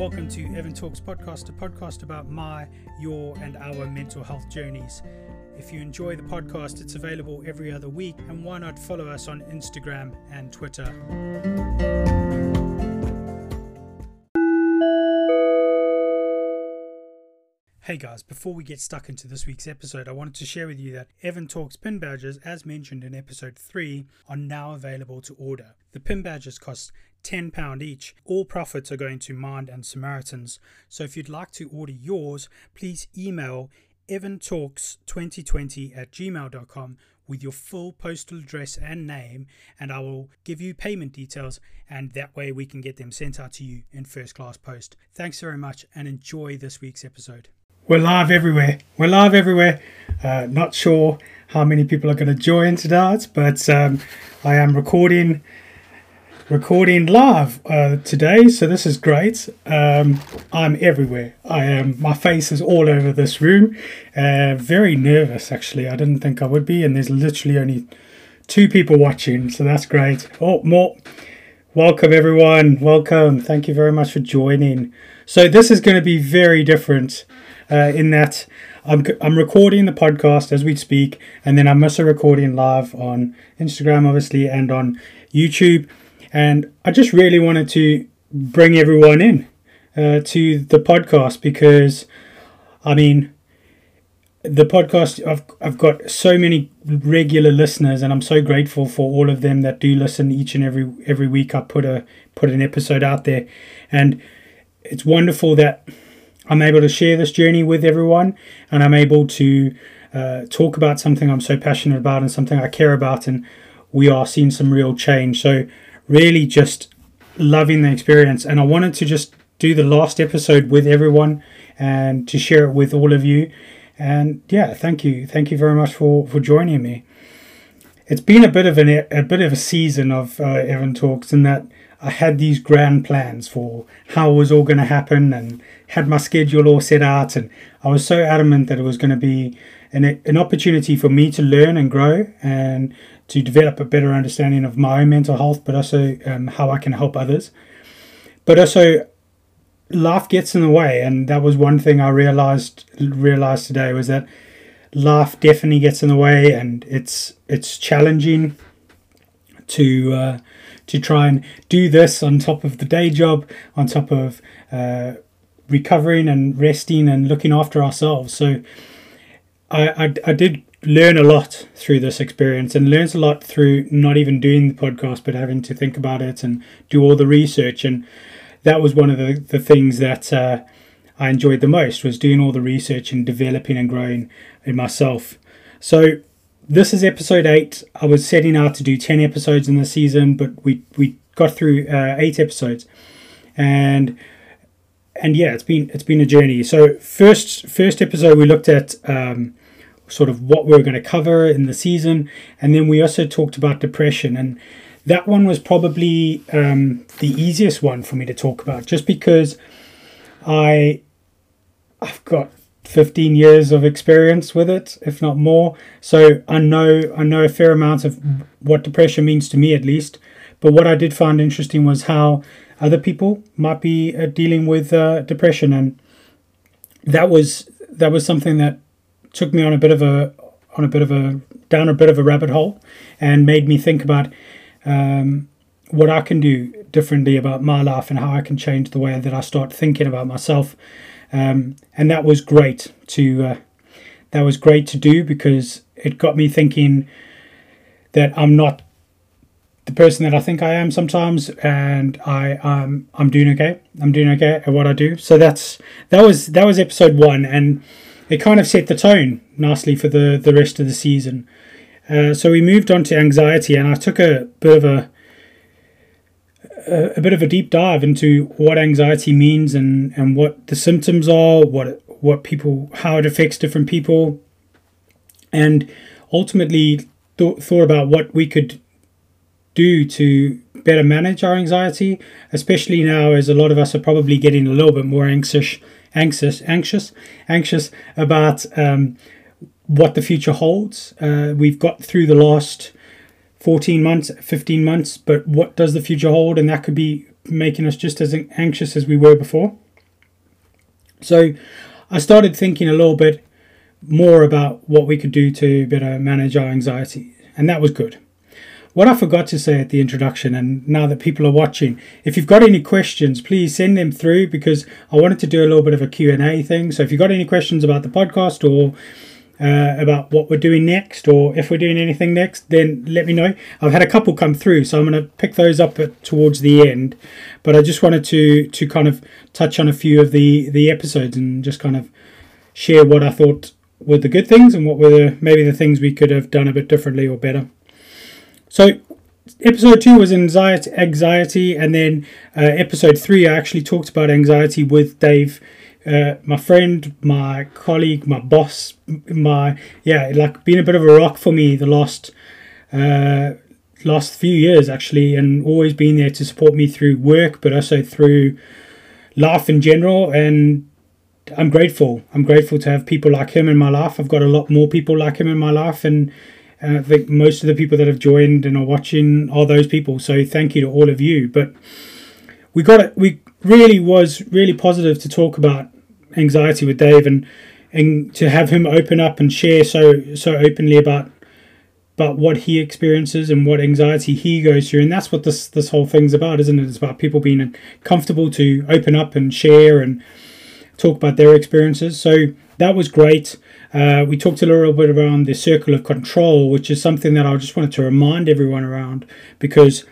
Welcome to Evan Talks Podcast, a podcast about my, your, and our mental health journeys. If you enjoy the podcast, it's available every other week, and why not follow us on Instagram and Twitter. Hey guys, before we get stuck into this week's episode, I wanted to share with you that Evan Talks pin badges, as mentioned in episode 3, are now available to order. The pin badges cost £10 each. All profits are going to Mind and Samaritans. So if you'd like to order yours, please email evantalks2020@gmail.com with your full postal address and name, and I will give you payment details, and that way we can get them sent out to you in first class post. Thanks very much and enjoy this week's episode. We're live everywhere. Not sure how many people are going to join tonight, but I am recording live today, so this is great. I'm everywhere. My face is all over this room. Very nervous, actually. I didn't think I would be, and there's literally only 2 people watching, so that's great. More. Welcome, everyone. Welcome. Thank you very much for joining. So this is going to be very different in that I'm recording the podcast as we speak, and then I'm also recording live on Instagram, obviously, and on YouTube. And I just really wanted to bring everyone in to the podcast because, I mean, the podcast, I've got so many regular listeners, and I'm so grateful for all of them that do listen each and every week. I put an episode out there, and it's wonderful that I'm able to share this journey with everyone, and I'm able to talk about something I'm so passionate about and something I care about, and we are seeing some real change. So really just loving the experience, and I wanted to just do the last episode with everyone and to share it with all of you. And yeah, thank you very much for joining me. It's been a bit of a season of Evan Talks, in that I had these grand plans for how it was all going to happen and had my schedule all set out, and I was so adamant that it was going to be an opportunity for me to learn and grow and to develop a better understanding of my own mental health, but also how I can help others. But also, life gets in the way, and that was one thing I realized today, was that life definitely gets in the way, and it's challenging to try and do this on top of the day job, on top of recovering and resting and looking after ourselves. So I did learn a lot through this experience, and learned a lot through not even doing the podcast, but having to think about it and do all the research. And that was one of the things that I enjoyed the most, was doing all the research and developing and growing in myself. So this is episode 8. I was setting out to do 10 episodes in the season, but we got through 8 episodes, and yeah, it's been a journey. So first episode we looked at sort of what we were going to cover in the season, and then we also talked about depression, and that one was probably the easiest one for me to talk about, just because I've got 15 years of experience with it, if not more. So I know a fair amount of what depression means to me, at least. But what I did find interesting was how other people might be dealing with depression, and that was something that took me down a bit of a rabbit hole, and made me think about what I can do differently about my life and how I can change the way that I start thinking about myself. And that was great to do, because it got me thinking that I'm not the person that I think I am sometimes, and I'm doing okay. I'm doing okay at what I do. So that was episode 1, and it kind of set the tone nicely for the rest of the season. So we moved on to anxiety, and I took a bit of a deep dive into what anxiety means and what the symptoms are, how it affects different people, and ultimately thought about what we could do to better manage our anxiety, especially now as a lot of us are probably getting a little bit more anxious about what the future holds. We've got through the last 14 months, 15 months, but what does the future hold? And that could be making us just as anxious as we were before. So I started thinking a little bit more about what we could do to better manage our anxiety, and that was good. What I forgot to say at the introduction, and now that people are watching, if you've got any questions, please send them through, because I wanted to do a little bit of a Q&A thing. So if you've got any questions about the podcast, or about what we're doing next, or if we're doing anything next, then let me know. I've had a couple come through, so I'm going to pick those up towards the end. But I just wanted to kind of touch on a few of the episodes and just kind of share what I thought were the good things and what were maybe the things we could have done a bit differently or better. So episode 2 was anxiety, and then episode 3 I actually talked about anxiety with Dave, my friend, my colleague, my boss, been a bit of a rock for me the last few years actually, and always been there to support me through work, but also through life in general. And I'm grateful to have people like him in my life. I've got a lot more people like him in my life, and I think most of the people that have joined and are watching are those people. So thank you to all of you. But we really was really positive to talk about anxiety with Dave, and to have him open up and share so openly about what he experiences and what anxiety he goes through. And that's what this whole thing's about, isn't it? It's about people being comfortable to open up and share and talk about their experiences. So that was great. We talked a little bit around the circle of control, which is something that I just wanted to remind everyone around, because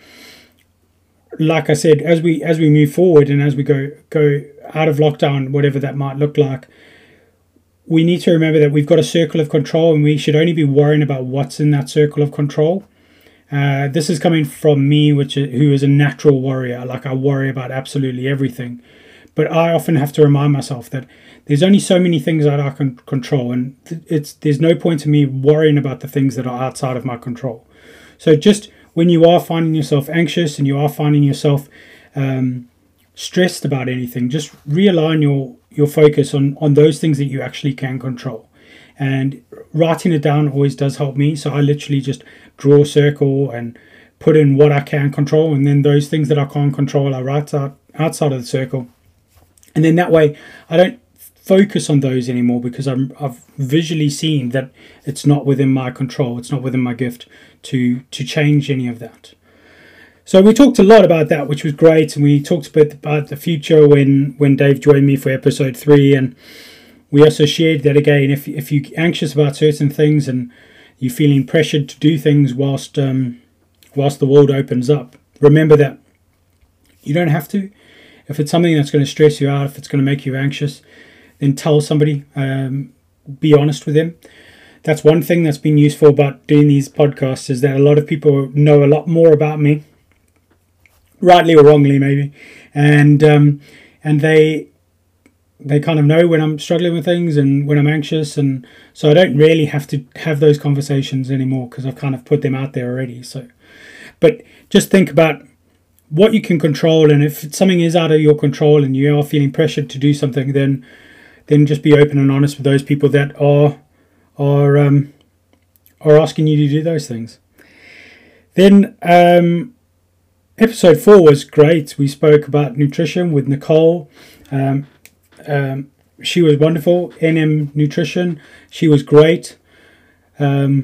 like I said, as we move forward and as we go out of lockdown, whatever that might look like, we need to remember that we've got a circle of control, and we should only be worrying about what's in that circle of control. This is coming from me, who is a natural worrier. Like, I worry about absolutely everything. But I often have to remind myself that there's only so many things that I can control, and there's no point in me worrying about the things that are outside of my control. So just when you are finding yourself anxious and you are finding yourself stressed about anything, just realign your focus on those things that you actually can control. And writing it down always does help me. So I literally just draw a circle and put in what I can control, and then those things that I can't control I write out outside of the circle. And then that way I don't focus on those anymore, because I've visually seen that it's not within my control, it's not within my gift to change any of that. So we talked a lot about that, which was great, and we talked a bit about the future when Dave joined me for episode 3, and we also shared that again, if you're anxious about certain things and you're feeling pressured to do things whilst the world opens up, remember that you don't have to. If it's something that's going to stress you out, if it's going to make you anxious, then tell somebody, be honest with them. That's one thing that's been useful about doing these podcasts, is that a lot of people know a lot more about me, rightly or wrongly maybe, and they kind of know when I'm struggling with things and when I'm anxious, and so I don't really have to have those conversations anymore, because I've kind of put them out there already. So, but just think about what you can control, and if something is out of your control and you are feeling pressured to do something, then just be open and honest with those people that are asking you to do those things. Then episode 4 was great. We spoke about nutrition with Nicole. She was wonderful. NM Nutrition. She was great. And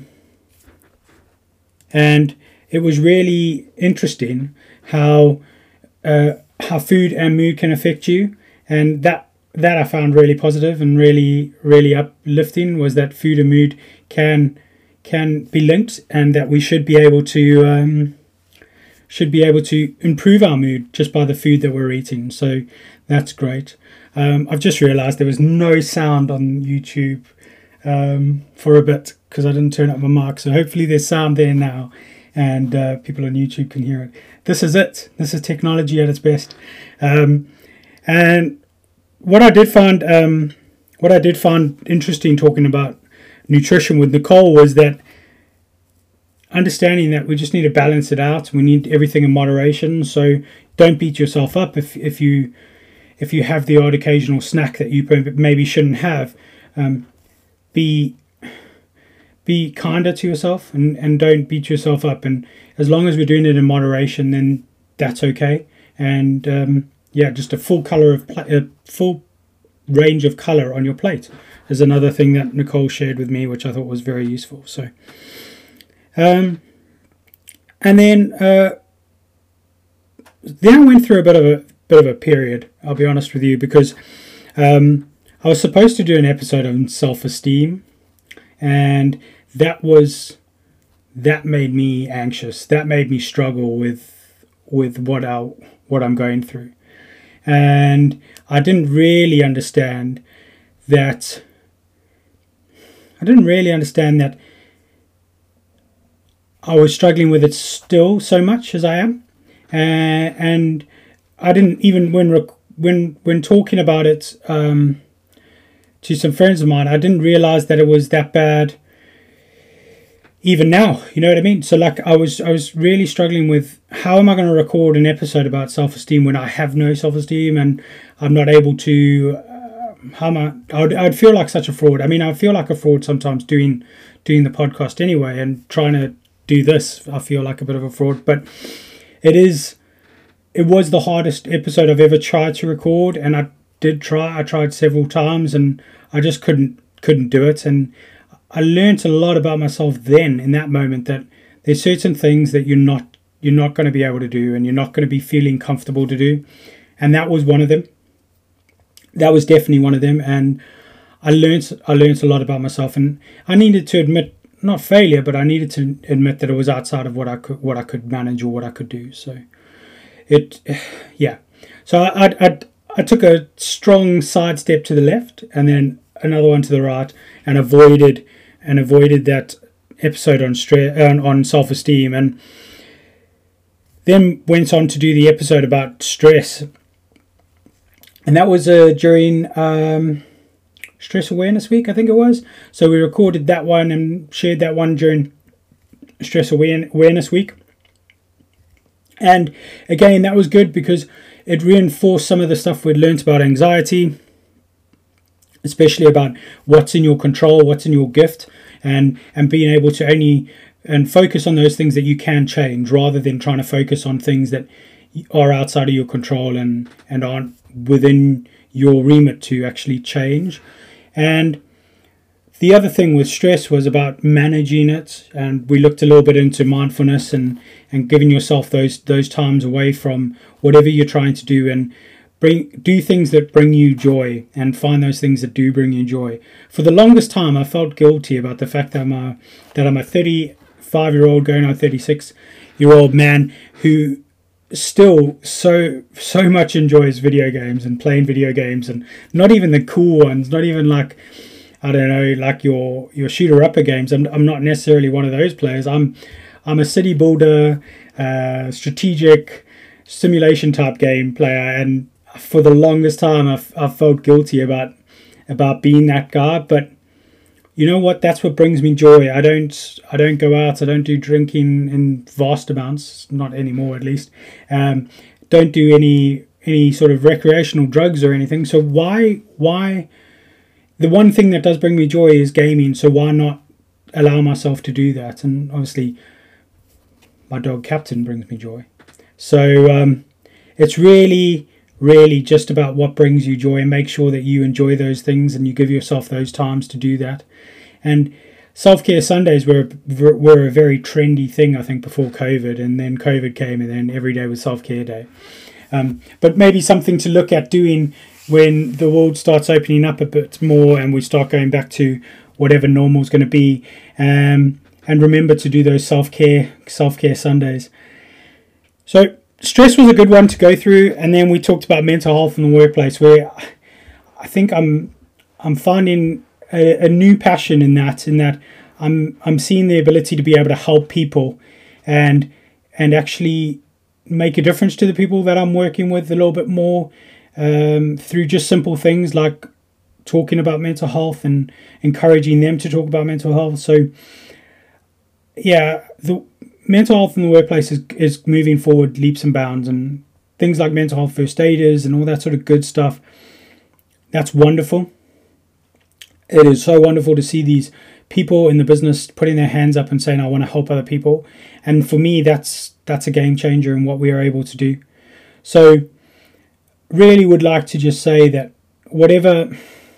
it was really interesting how food and mood can affect you, and that I found really positive and really, really uplifting, was that food and mood can be linked, and that we should be able to improve our mood just by the food that we're eating. So that's great. I've just realized there was no sound on YouTube for a bit, because I didn't turn up my mic, so hopefully there's sound there now, and people on YouTube can hear it. This is it. This is technology at its best. And what I did find interesting talking about nutrition with Nicole was that understanding that we just need to balance it out. We need everything in moderation. So don't beat yourself up if you have the odd occasional snack that you maybe shouldn't have. Be kinder to yourself, and don't beat yourself up. And as long as we're doing it in moderation, then that's okay. And just a full range of color on your plate is another thing that Nicole shared with me, which I thought was very useful. So, and then I went through a bit of a period. I'll be honest with you, because I was supposed to do an episode on self-esteem, and that made me anxious. That made me struggle with what I'm going through, and I didn't really understand that. I was struggling with it still so much as I am, and I didn't even when talking about it to some friends of mine, I didn't realize that it was that bad. Even now, you know what I mean? So like I was really struggling with, how am I going to record an episode about self-esteem when I have no self-esteem and I'm not able to? I'd feel like such a fraud. I mean, I feel like a fraud sometimes doing the podcast anyway, and trying to do this, I feel like a bit of a fraud. But it was the hardest episode I've ever tried to record, and I tried several times, and I just couldn't do it. And I learned a lot about myself then, in that moment, that there's certain things that you're not going to be able to do, and you're not going to be feeling comfortable to do, and that was one of them. That was definitely one of them, and I learned a lot about myself, and I needed to admit, not failure, but I needed to admit that it was outside of what I could manage or what I could do. So So I took a strong side step to the left, and then another one to the right, and avoided that episode on self-esteem, and then went on to do the episode about stress. And that was during Stress Awareness Week, I think it was. So we recorded that one and shared that one during Stress Awareness Week. And again, that was good because it reinforced some of the stuff we'd learned about anxiety, especially about what's in your control, what's in your gift, and being able to focus on those things that you can change, rather than trying to focus on things that are outside of your control and aren't within your remit to actually change. And the other thing with stress was about managing it, and we looked a little bit into mindfulness and giving yourself those times away from whatever you're trying to do, and do things that bring you joy, and find those things that do bring you joy. For the longest time, I felt guilty about the fact that I'm a 35-year-old going on 36-year-old man who still so much enjoys video games and playing video games, and not even the cool ones, not even like, I don't know, like your shooter upper games. I'm not necessarily one of those players. I'm a city builder, strategic simulation type game player, and for the longest time I've felt guilty about being that guy. But you know what? That's what brings me joy. I don't go out. I don't do drinking in vast amounts, not anymore at least. Don't do any sort of recreational drugs or anything. So why? The one thing that does bring me joy is gaming. So why not allow myself to do that? And obviously, my dog Captain brings me joy. So it's really just about what brings you joy, and make sure that you enjoy those things and you give yourself those times to do that. And self-care Sundays were a very trendy thing, I think, before COVID, and then COVID came, and then every day was self-care day. But maybe something to look at doing when the world starts opening up a bit more and we start going back to whatever normal is going to be. And remember to do those self-care Sundays. So stress was a good one to go through, and then we talked about mental health in the workplace, where I think I'm finding a new passion in that I'm seeing the ability to be able to help people and actually make a difference to the people that I'm working with a little bit more, through just simple things like talking about mental health and encouraging them to talk about mental health. So yeah, the mental health in the workplace is moving forward leaps and bounds, and things like mental health first aiders and all that sort of good stuff. That's wonderful. It is so wonderful to see these people in the business putting their hands up and saying, I want to help other people. And for me, that's a game changer in what we are able to do. So really would like to just say that whatever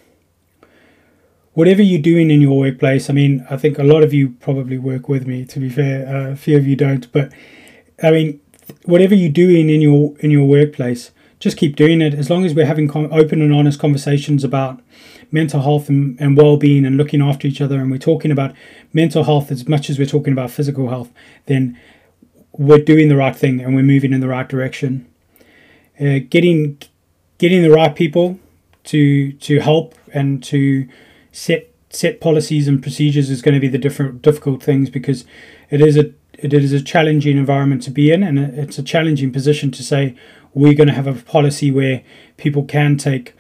you're doing in your workplace, I mean, I think a lot of you probably work with me, to be fair. A few of you don't, but I mean, whatever you're doing in your workplace, just keep doing it. As long as we're having open and honest conversations about mental health and well-being and looking after each other, and we're talking about mental health as much as we're talking about physical health, then we're doing the right thing and we're moving in the right direction. Getting the right people to help and to set policies and procedures is going to be the difficult things, because it is a challenging environment to be in, and it's a challenging position to say we're going to have a policy where people can take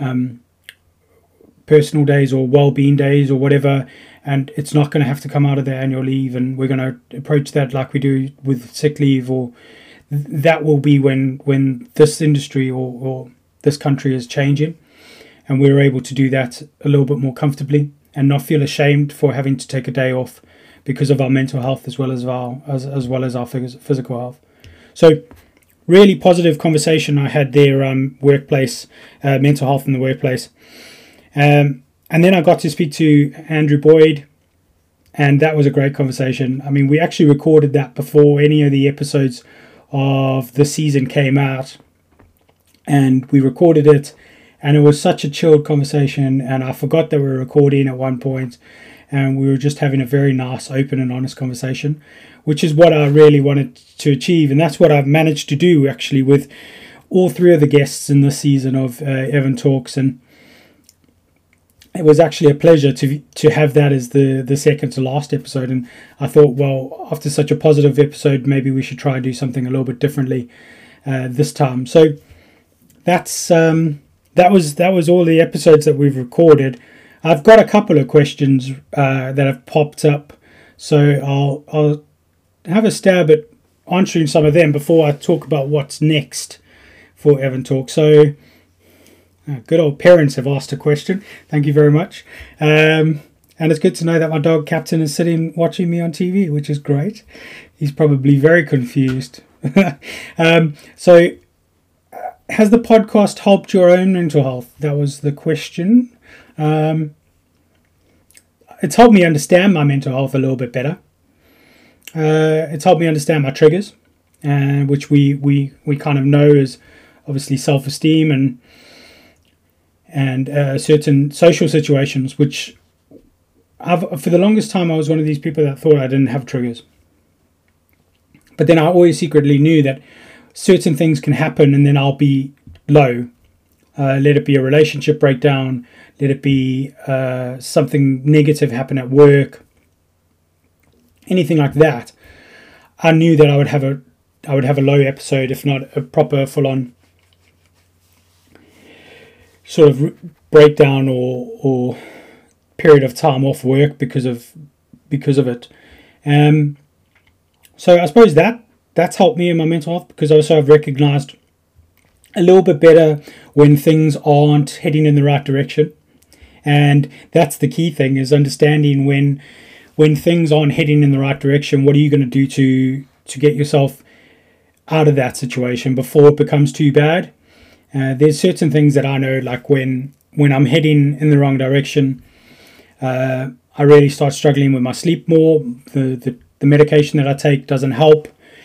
personal days or well-being days or whatever, and it's not going to have to come out of their annual leave, and we're going to approach that like we do with sick leave. Or that will be when this industry or this country is changing, and we're able to do that a little bit more comfortably and not feel ashamed for having to take a day off because of our mental health as well as our physical health. So really positive conversation I had there, workplace, mental health in the workplace. And then I got to speak to Andrew Boyd, and that was a great conversation. I mean, we actually recorded that before any of the episodes of the season came out, and we recorded it, and it was such a chilled conversation, and I forgot that we were recording at one point, and we were just having a very nice, open and honest conversation, which is what I really wanted to achieve, and that's what I've managed to do actually with all three of the guests in this season of Evan Talks. And it was actually a pleasure to have that as the second to last episode. And I thought, well, after such a positive episode, maybe we should try and do something a little bit differently this time. So that was all the episodes that we've recorded. I've got a couple of questions that have popped up, so I'll have a stab at answering some of them before I talk about what's next for Evan Talk. So good old parents have asked a question. Thank you very much. And it's good to know that my dog Captain is sitting watching me on TV, which is great. He's probably very confused. So has the podcast helped your own mental health? That was the question. It's helped me understand my mental health a little bit better. It's helped me understand my triggers, which we kind of know is obviously self-esteem and certain social situations, which for the longest time I was one of these people that thought I didn't have triggers. But then I always secretly knew that certain things can happen and then I'll be low. Let it be a relationship breakdown, let it be something negative happen at work, anything like that. I knew that I would have a low episode, if not a proper full-on sort of breakdown or period of time off work because of it. So I suppose that's helped me in my mental health, because also I've recognized a little bit better when things aren't heading in the right direction. And that's the key thing, is understanding when things aren't heading in the right direction, what are you going to do to get yourself out of that situation before it becomes too bad. There's certain things that I know, like when I'm heading in the wrong direction, I really start struggling with my sleep more. The medication that I take doesn't help,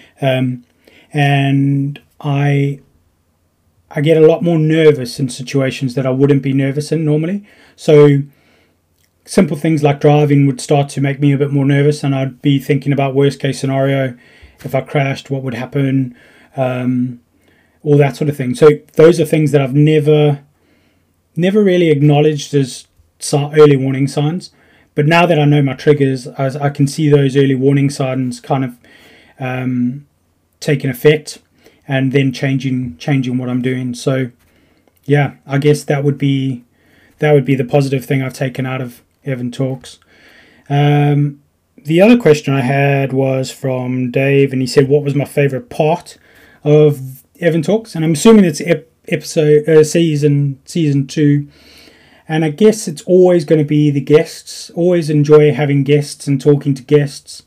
and I get a lot more nervous in situations that I wouldn't be nervous in normally. So simple things like driving would start to make me a bit more nervous, and I'd be thinking about worst case scenario. If I crashed, what would happen? All that sort of thing. So those are things that I've never really acknowledged as early warning signs. But now that I know my triggers, I can see those early warning signs kind of taking effect, and then changing what I'm doing. So yeah, I guess that would be the positive thing I've taken out of Evan Talks. The other question I had was from Dave, and he said, what was my favorite part of Evan Talks? And I'm assuming it's season 2. And I guess it's always going to be the guests. Always enjoy having guests and talking to guests.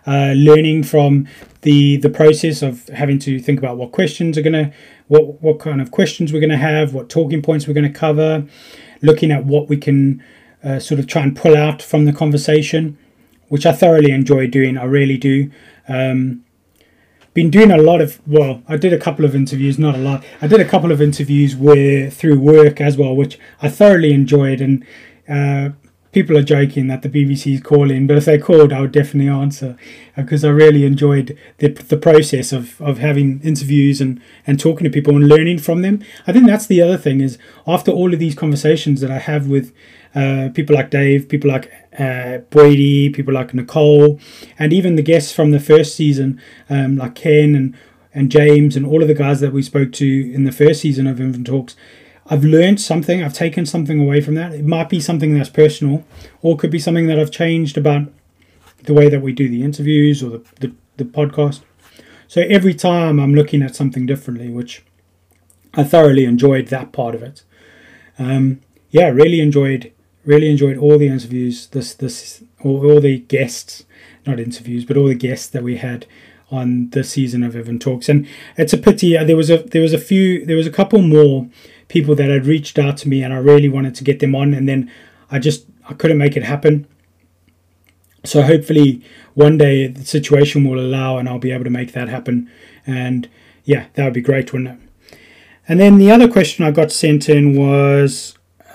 learning from the process of having to think about what questions are gonna, what kind of questions we're gonna have, what talking points we're gonna cover, looking at what we can sort of try and pull out from the conversation, which I thoroughly enjoy doing. I really do. Been doing a lot of, well, I did a couple of interviews, not a lot. I did a couple of interviews through work as well, which I thoroughly enjoyed. And people are joking that the BBC is calling, but if they called, I would definitely answer, because I really enjoyed the process of having interviews and talking to people and learning from them. I think that's the other thing, is after all of these conversations that I have with people like Dave, people like Brady, people like Nicole, and even the guests from the first season, like Ken and James and all of the guys that we spoke to in the first season of Invent Talks, I've learned something. I've taken something away from that. It might be something that's personal, or it could be something that I've changed about the way that we do the interviews or the podcast. So every time I'm looking at something differently, which I thoroughly enjoyed that part of it. Really enjoyed all the interviews. All the guests, not interviews, but all the guests that we had on this season of Evan Talks. And it's a pity. There was a couple more people that had reached out to me, and I really wanted to get them on, and then I couldn't make it happen. So hopefully one day the situation will allow, and I'll be able to make that happen. And yeah, that would be great, wouldn't it? And then the other question I got sent in was,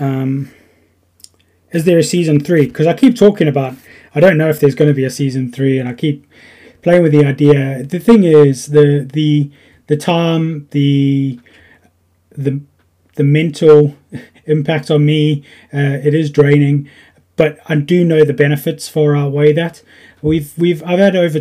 is there a season 3? Because I keep talking about, I don't know if there's going to be a season 3, and I keep playing with the idea. The thing is, the time, the mental impact on me, it is draining, but I do know the benefits far outweigh that. I've had over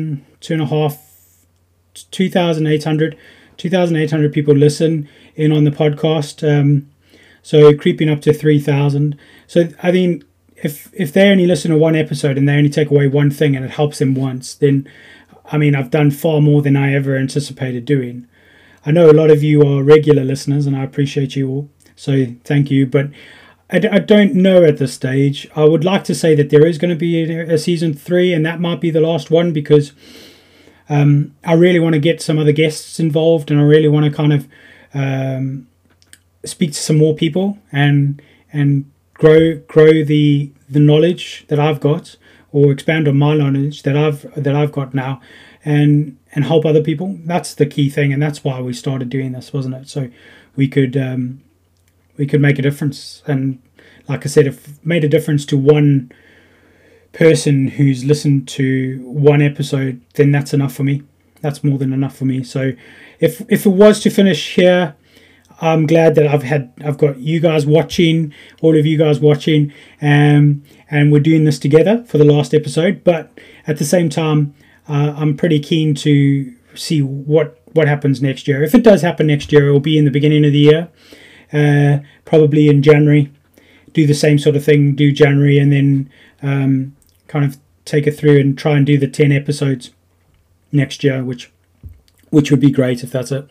2,800 people listen in on the podcast, so creeping up to 3,000. So I mean, if they only listen to one episode and they only take away one thing and it helps them once, then I mean, I've done far more than I ever anticipated doing. I know a lot of you are regular listeners, and I appreciate you all, so thank you. But I don't know at this stage. I would like to say that there is going to be a season 3, and that might be the last one, because I really want to get some other guests involved, and I really want to kind of speak to some more people and grow the knowledge that I've got, or expand on my knowledge that I've got now, and help other people. That's the key thing, and that's why we started doing this, wasn't it? So we could make a difference. And like I said, if it made a difference to one person who's listened to one episode, then that's enough for me. That's more than enough for me. So if it was to finish here, I'm glad that I've got you guys watching, all of you guys watching, and we're doing this together for the last episode. But at the same time, I'm pretty keen to see what happens next year. If it does happen next year, it will be in the beginning of the year, probably in January. Do the same sort of thing, do January, and then kind of take it through and try and do the 10 episodes next year, which would be great if that's it.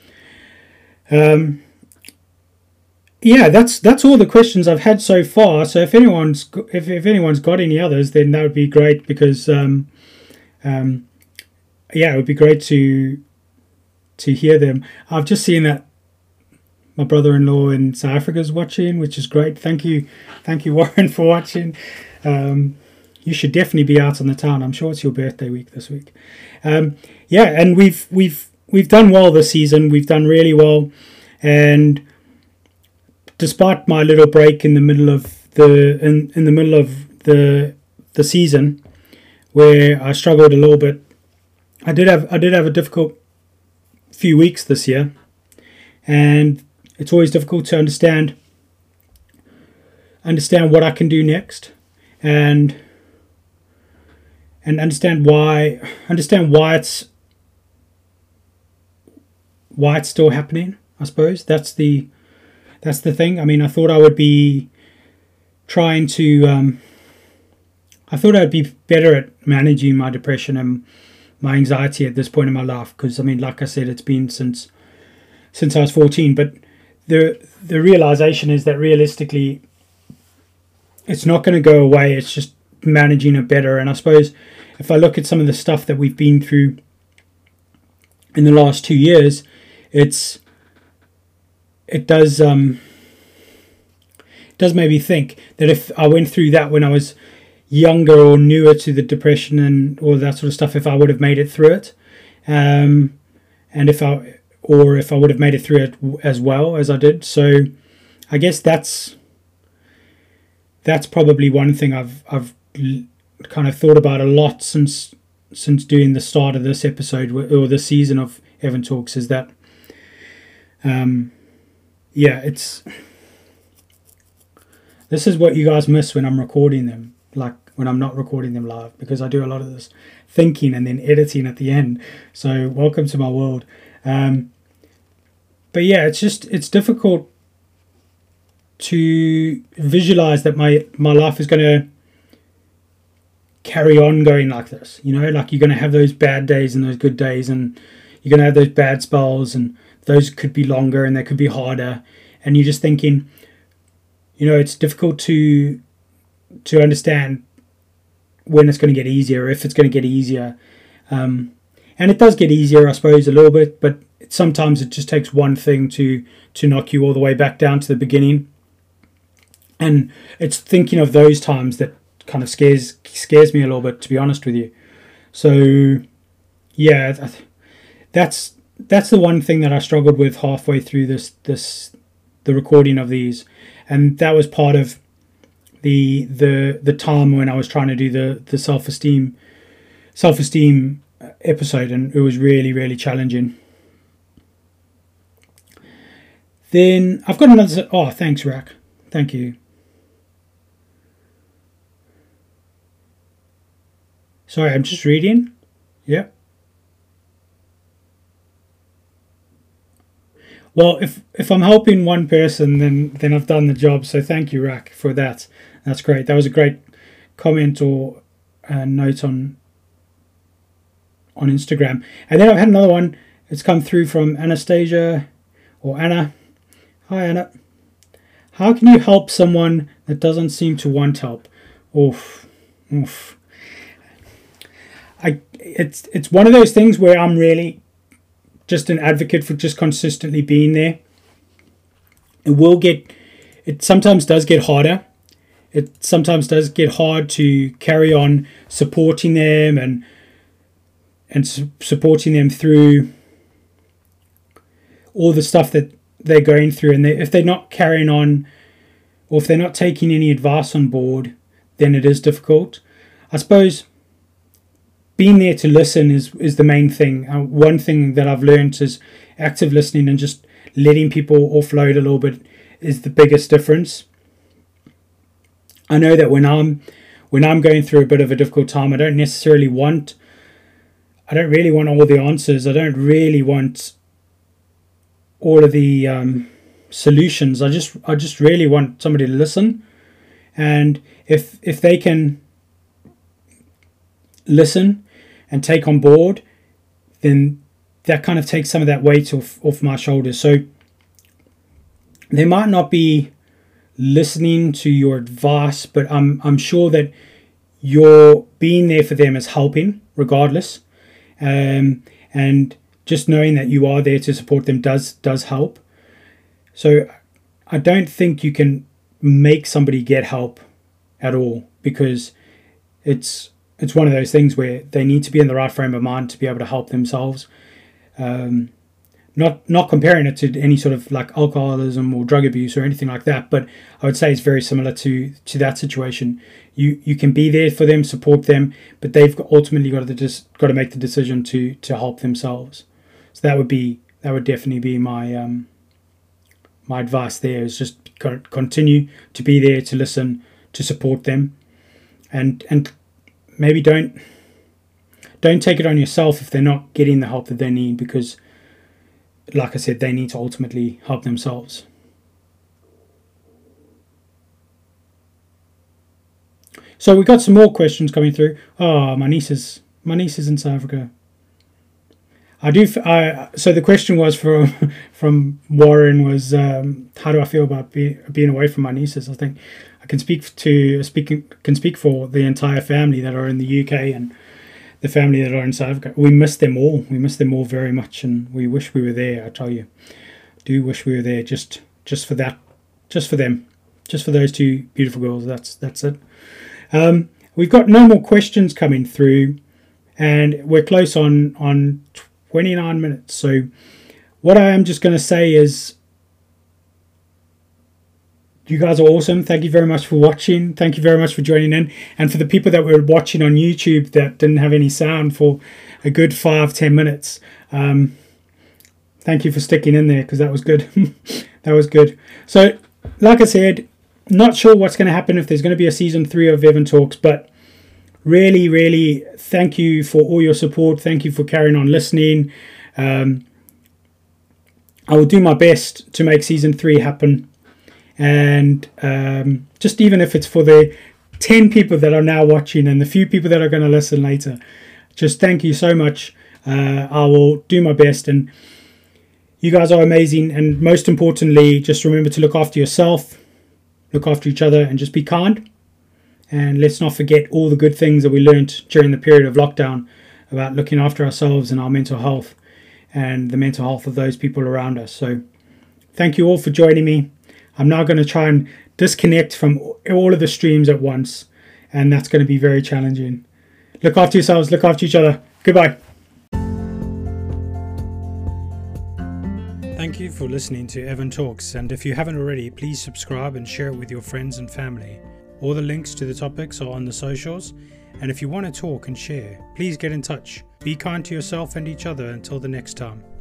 That's all the questions I've had so far. So if anyone's got any others, then that would be great, because it would be great to hear them. I've just seen that my brother-in-law in South Africa is watching, which is great. Thank you, Warren, for watching. You should definitely be out on the town. I'm sure it's your birthday week this week. And we've done well this season. We've done really well, and despite my little break in the middle of the season, where I struggled a little bit, I did have a difficult few weeks this year, and it's always difficult to understand what I can do next, and understand why it's still happening. I suppose that's the thing. I mean, I thought I would be trying to I thought I'd be better at managing my depression and my anxiety at this point in my life, because I mean, like I said, it's been since I was 14. But the realization is that realistically, it's not going to go away. It's just managing it better. And I suppose if I look at some of the stuff that we've been through in the last 2 years, it does maybe think that if I went through that when I was younger or newer to the depression and all that sort of stuff, if I would have made it through it, and if I would have made it through it as well as I did. So I guess that's probably one thing I've kind of thought about a lot since doing the start of this episode or this season of Evan Talks, is that this is what you guys miss when I'm recording them, like when I'm not recording them live, because I do a lot of this thinking and then editing at the end. So welcome to my world. But yeah, it's difficult to visualize that my life is going to carry on going like this. Like you're going to have those bad days and those good days, and you're going to have those bad spells, and those could be longer and they could be harder. And you're just thinking, it's difficult to understand when it's going to get easier, if it's going to get easier. And it does get easier, I suppose, a little bit, but sometimes it just takes one thing to knock you all the way back down to the beginning. And it's thinking of those times that kind of scares me a little bit, to be honest with you. So yeah, that's the one thing that I struggled with halfway through the recording of these, and that was part of the time when I was trying to do the self-esteem episode, and it was really, really challenging. Then I've got another. Oh, thanks, Rack. Thank you. Sorry, I'm just reading. Yep. Well, if I'm helping one person, then I've done the job. So thank you, Rack, for that. That's great. That was a great comment or note on Instagram. And then I've had another one. It's come through from Anastasia or Anna. Hi, Anna. How can you help someone that doesn't seem to want help? Oof. It's one of those things where I'm really just an advocate for just consistently being there. It sometimes does get harder. It sometimes does get hard to carry on supporting them and supporting them through all the stuff that they're going through. And if they're not carrying on, or if they're not taking any advice on board, then it is difficult. I suppose being there to listen is the main thing. One thing that I've learned is active listening and just letting people offload a little bit is the biggest difference. I know that when I'm going through a bit of a difficult time, I don't really want all the answers. I don't really want all of the solutions. I just really want somebody to listen, and if they can listen and take on board, then that kind of takes some of that weight off my shoulders. So they might not be listening to your advice, but I'm sure that you're being there for them is helping regardless, and just knowing that you are there to support them does help. So I don't think you can make somebody get help at all, because it's one of those things where they need to be in the right frame of mind to be able to help themselves. Not comparing it to any sort of like alcoholism or drug abuse or anything like that, but I would say it's very similar to that situation. You can be there for them, support them, but they've ultimately got to make the decision to help themselves. So that would definitely be my my advice there, is just continue to be there to listen, to support them, and maybe don't take it on yourself if they're not getting the help that they need, because like I said, they need to ultimately help themselves. So we got some more questions coming through. Oh, my niece is in South Africa. So the question was from Warren was, how do I feel about being away from my nieces? I think I can speak for the entire family that are in the UK, the family that are in South Africa. We miss them all. We miss them all very much, and we wish we were there. I tell you, do wish we were there just for that, just for them, just for those two beautiful girls. That's it. We've got no more questions coming through, and we're close on 29 minutes. So what I am just going to say is, you guys are awesome. Thank you very much for watching. Thank you very much for joining in. And for the people that were watching on YouTube that didn't have any sound for a good 5-10 minutes, thank you for sticking in there, because that was good. That was good. So, like I said, not sure what's going to happen, if there's going to be a season 3 of Evan Talks, but really, really thank you for all your support. Thank you for carrying on listening. I will do my best to make season 3 happen. And just even if it's for the 10 people that are now watching and the few people that are going to listen later, just thank you so much. I will do my best, and you guys are amazing. And most importantly, just remember to look after yourself, look after each other, and just be kind. And let's not forget all the good things that we learned during the period of lockdown about looking after ourselves and our mental health and the mental health of those people around us. So thank you all for joining me. I'm now going to try and disconnect from all of the streams at once, and that's going to be very challenging. Look after yourselves, look after each other. Goodbye. Thank you for listening to Evan Talks, and if you haven't already, please subscribe and share it with your friends and family. All the links to the topics are on the socials, and if you want to talk and share, please get in touch. Be kind to yourself and each other until the next time.